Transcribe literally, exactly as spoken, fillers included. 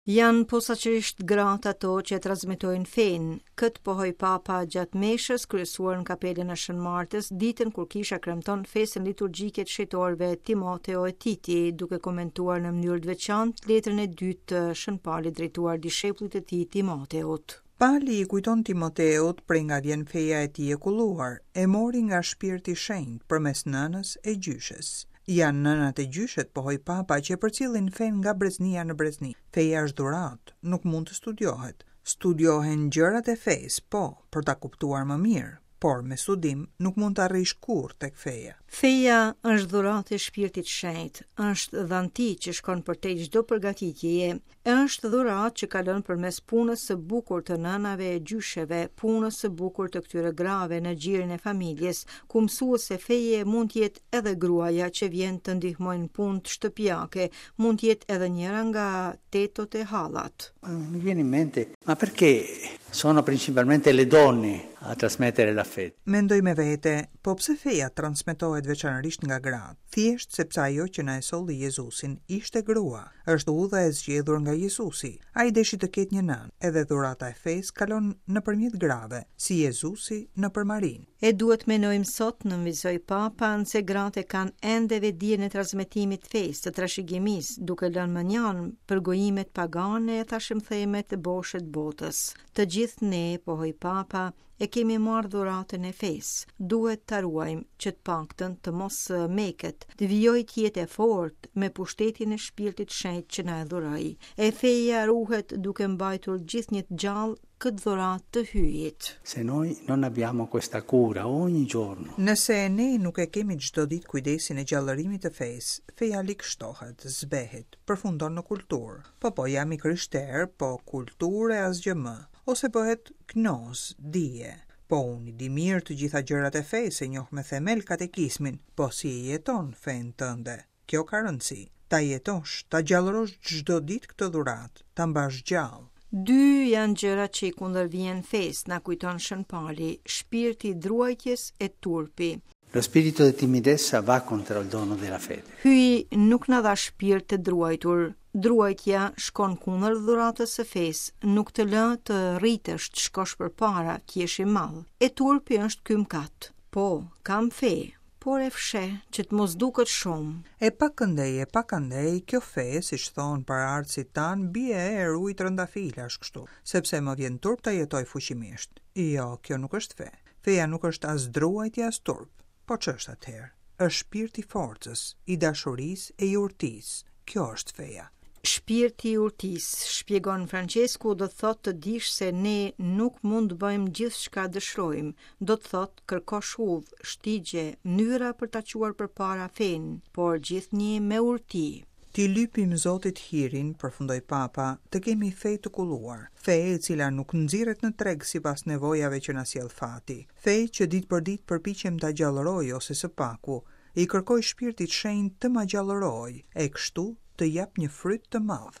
Janë posaçërisht gratë ato që e transmetojnë fenë. Këtë pohoj Papa gjatë meshës kryesuar në kapelën e Shën Martës, ditën kur Kisha kremton festën liturgjike të shejtorëve Timoteo e Titi, duke komentuar në mënyrë të veçantë letrën e dytë të Shën Palit drejtuar dishepllit të tij Timoteut. Pali i kujton Timoteut prej nga vjen feja e tij e kulluar, e mori nga Shpirti i Shenjtë përmes nënës e gjyshes. Janë nënat e gjyshet, pohoj Papa, që përcjellin fen nga breznia në brezni. Feja është dhuratë, nuk mund të studiohet. Studiohen gjërat e fesë, po, për ta kuptuar më mirë, por me studim nuk mund të arrish kurrë tek feja. Feja është dhuratë e Shpirtit Shenjtë, është dhanti që shkon përtej çdo përgatitjeje, është dhuratë që kalon përmes punës së bukur të nënave e gjysheve, punës së bukur të këtyre grave në xhirin e familjes, ku mësuese feje mund të jetë edhe gruaja që vjen të ndihmojnë punë shtëpiake, mund të jetë edhe njëra nga tetot e hallat. Mi viene in mente, ma perché sono principalmente le donne a trasmettere la fede? Mendoj me vete, po pse feja transmetohet veçanërisht nga gratë? Thjesht sepse ajo që na e solli Jezusin ishte grua, është udha e zgjedhur nga Jezusi. Ai deshi të ketë një nën, edhe dhurata e fesë kalon nëpërmjet grave, si Jezusi nëpër Marin. E duhet menojmë sot, nënvizoi Papa, se gratë kanë ende vetdijen e transmetimit të fesë, të trashëgimisë, duke lënë mënjan për gojimet pagane e tashmëthemet të boshë të botës. Të gjithë ne, pohoj Papa, e kemi marrë dhuratën e fesë. Duhet ta ruajmë që të paktën të mos meket, të vijojë të jetë e fortë me pushtetin e Shpirtit Shenjtë që na e dhuroi. E feja ruhet duke mbajtur gjithnjë të gjallë këtë dhuratë të hyjit. Se noi non abbiamo questa cura ogni giorno. Nëse ne nuk e kemi çdo ditë kujdesin e gjallërimit të fesë, feja likshtohet, zbehet, përfundon në kulturë. Po po jam i krishterë, po kulturë e asgjë më. Ose bëhet gnoz, dije. Po unë i di mirë të gjitha gjërat e fesë, e njoh me themel katekismin, po si e jeton fenë tënde. Kjo ka rëndësi. Ta jetosh, ta gjallërosh çdo ditë këtë dhuratë, ta mbash gjallë. Dy janë gjërat që i kundërvijnë fesë, na kujton Shën Pali, shpirti i druajtjes e turpi. Lo spirito di timidezza va contro il dono della fede. Hyi nuk na dha shpirt të druajtur. Druajtja shkon kundër dhuratës së fesë, nuk të lë të rritesh, të shkosh përpara, të jesh i madh. E turpi është ky mkat. Po, kam fe, por e fsheh që të mos duket shumë. E pakëndej, e pakëndej, kjo fe, siç thon paraardhësit tan, bie e ruaj trëndafilash kështu, sepse më vjen turp ta jetoj fuqimisht. Jo, kjo nuk është fe. Feja nuk është as druajtje as turp. Po ç'është atëherë? Është shpirti i forcës, i dashurisë e i urtisë. Kjo është feja. Shpirti i urtisë, shpjegon Francesku, do të thotë të dish se ne nuk mund të bëjmë gjithçka dëshirojmë. Do të thotë kërkosh udhë, shtigje, mënyra për ta quar përpara fenë, por gjithnjë me urti. Ti lypim Zotit hirin, përfundoi Papa, të kemi fe të kulluar. Fe e cila nuk nxirret në treg sipas nevojave që na sjell fati. Fe që ditë për ditë përpiqem ta gjallëroj ose së paku, i kërkoj Shpirtit Shenjtë të ma gjallëroj, e kështu të jap një fryt të madh.